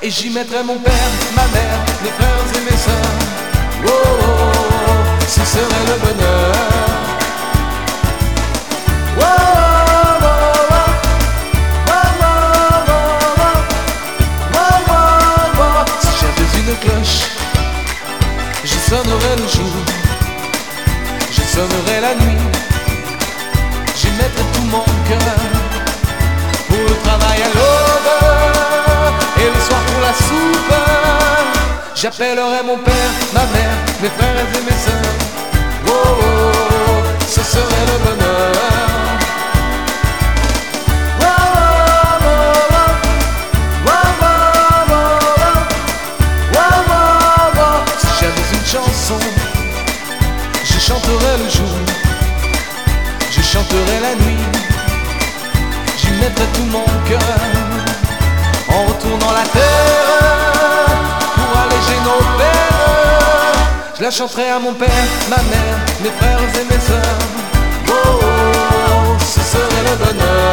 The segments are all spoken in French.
Et j'y mettrai mon père, ma mère, mes frères et mes sœurs. Oh, oh, oh, ce serait le bonheur. Oh, oh, oh, oh, oh, oh, oh, oh, oh. Si j'avais une cloche, je sonnerais le jour, je sonnerais la nuit, j'y mettrais tout mon cœur. Pour le travail à l'aube et le soir pour la soupe, j'appellerai mon père, ma mère, mes frères et mes sœurs. Oh, oh, oh, ce serait le bonheur. Oh, oh, oh, oh, oh, oh, oh, oh, oh. Si j'avais une chanson, je chanterais le jour, je chanterais la nuit, j'y mettrais tout mon cœur. En retournant la terre pour alléger nos peines, je la chanterai à mon père, ma mère, mes frères et mes sœurs. Oh, oh, oh, ce serait le bonheur.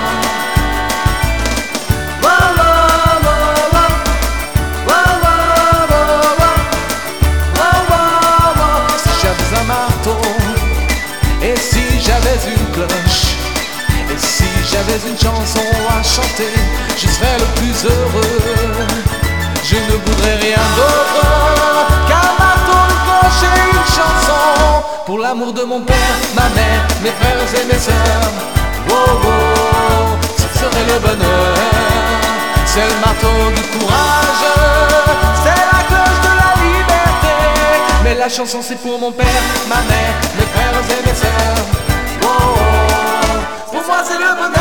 Oh, oh, oh, oh, oh, oh, oh, oh, oh. Si j'avais un marteau, et si j'avais une cloche, et si j'avais une chanson à chanter, je serais le plus heureux. Je ne voudrais rien d'autre qu'un marteau, une cloche et une chanson. Pour l'amour de mon père, ma mère, mes frères et mes sœurs. Oh, oh, ce serait le bonheur. C'est le marteau du courage, c'est la cloche de la liberté. Mais la chanson c'est pour mon père, ma mère, mes frères et mes sœurs. Oh, oh, pour moi c'est le bonheur.